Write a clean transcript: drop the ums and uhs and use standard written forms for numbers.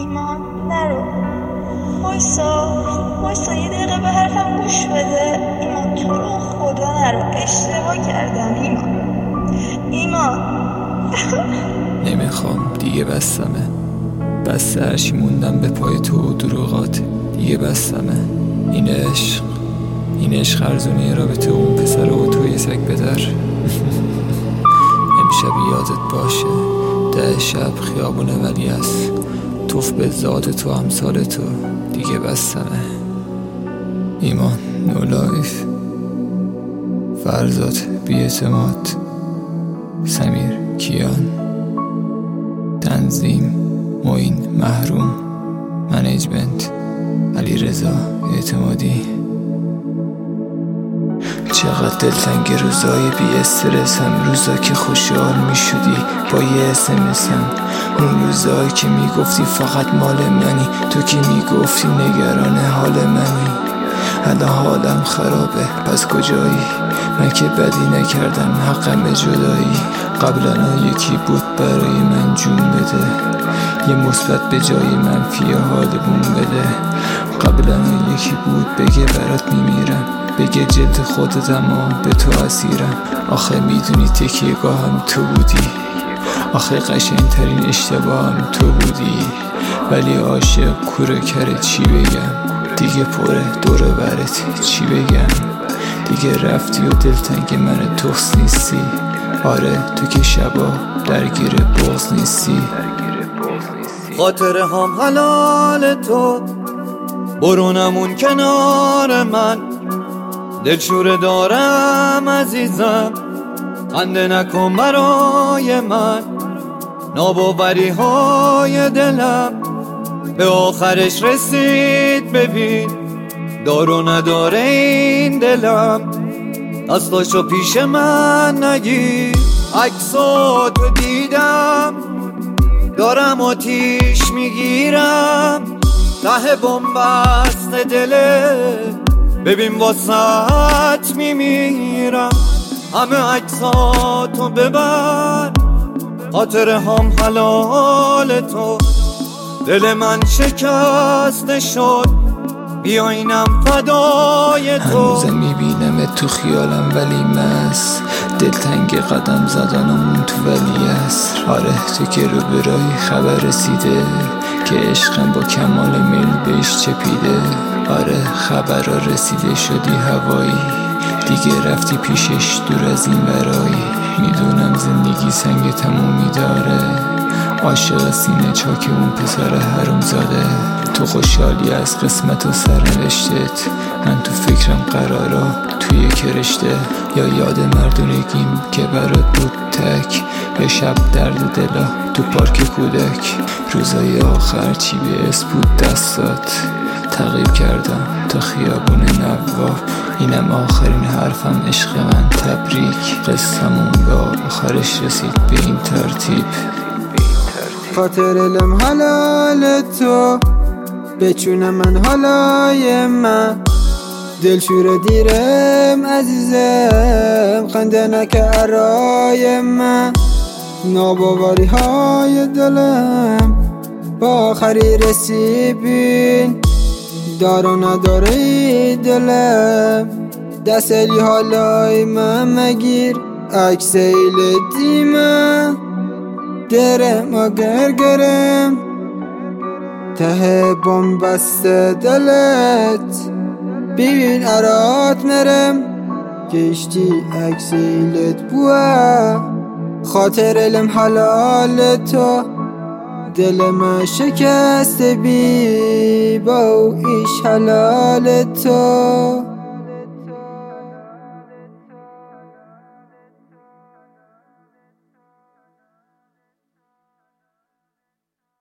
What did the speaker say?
ایمان نرو، وایسا یه دقیقه به حرفم گوش بده. ایمان تو رو خدا نرو، اشتباه کردم ایمان نمیخوام دیگه، بستمه، بسته هرچی موندم به پای تو و دروغات، دیگه بستمه. این عشق ارزونی رابطه اون پسر و توی سگ بدر. امشب یادت باشه 10 شب خیابون ولی است، توف به ذات تو امثال تو، دیگه بستمه. ایمان نو لایف، فرزاد بی‌اعتماد، سمیر کیان، تنظیم معین محروم، منیجمنت علیرضا اعتمادی. چقدر دلتنگ روزای بی استرسم، روزا که خوشحال می شدی با یه اسمسم، اون روزایی که می گفتی فقط مال منی، تو که می گفتی نگران حال منی. الان حالم خرابه پس کجایی؟ من که بدی نکردم حقم جدایی. قبلا یکی بود برای من جون بده، یه مثبت به جای منفی حالمون بده. قبلا یکی بود بگه برات میمیرم، بگه جلد خودتم و به تو اسیرم. آخه میدونی تکیه‌گاهم تو بودی، آخه قشنگترین اشتباهم تو بودی. ولی عاشق کوره کره چی بگم، دیگه پره دور برت چی بگم. دیگه رفتی و دلتنگ من توس نیستی، آره تو که شبا درگیر بغض نیستی. خاطره هم حلال تو، برونمون کنار من، دلشوره دارم عزیزم، خنده نکن برای من. ناباوری های دلم به آخرش رسید، ببین دارو نداره این دلم، دستاشو پیش من نگیر. عکساتو دیدم دارم آتیش میگیرم، ته بنبست دله ببین واسط میمیرم. همه عکساتو ببر، خاطره هم حلال تو، دل من شکسته شد بیا اینم فدای تو. هنوزم میبینم تو خیالم ولی مست، دلتنگ قدم زدنمون تو ولی است. آره تو که رو برای خبر رسیده که عشقم با کمال میل بهش چپیده. آره خبر رسیده شدی هوایی، دیگه رفتی پیشش دور از این برایی. میدونم زندگی سنگ تمومی داره، عاشق سینه چاک اون پسر حروم زاده. تو خوشحالی از قسمت و سرنوشتت، من تو فکرم قرارا توی کرشته. یا یاد مردونگیم که برات بود تک، یا شب درد دلا تو پارک کودک. روزای آخر چی به اسم بود دستات، تغییر کردم تا خیابون نواب. اینم آخرین حرفم عشق من، تبریک. قصه‌مون به آخرش رسید به این ترتیب. خاطر لم حلال تو، بچونه من حالای من، دلشور دیرم عزیزم، خنده نکه ارای من. ناباوری های دلم با آخری رسیبین، دارو نداره دلم، دستلی حالای من مگیر. عکس ایل دیمه درم و گرگرم، ته بنبست دلت ببین ارات مرم. کشتی عکس ایلت بوه، خاطر علم حلال تو، دل من شکست بی با ایش حلال تو.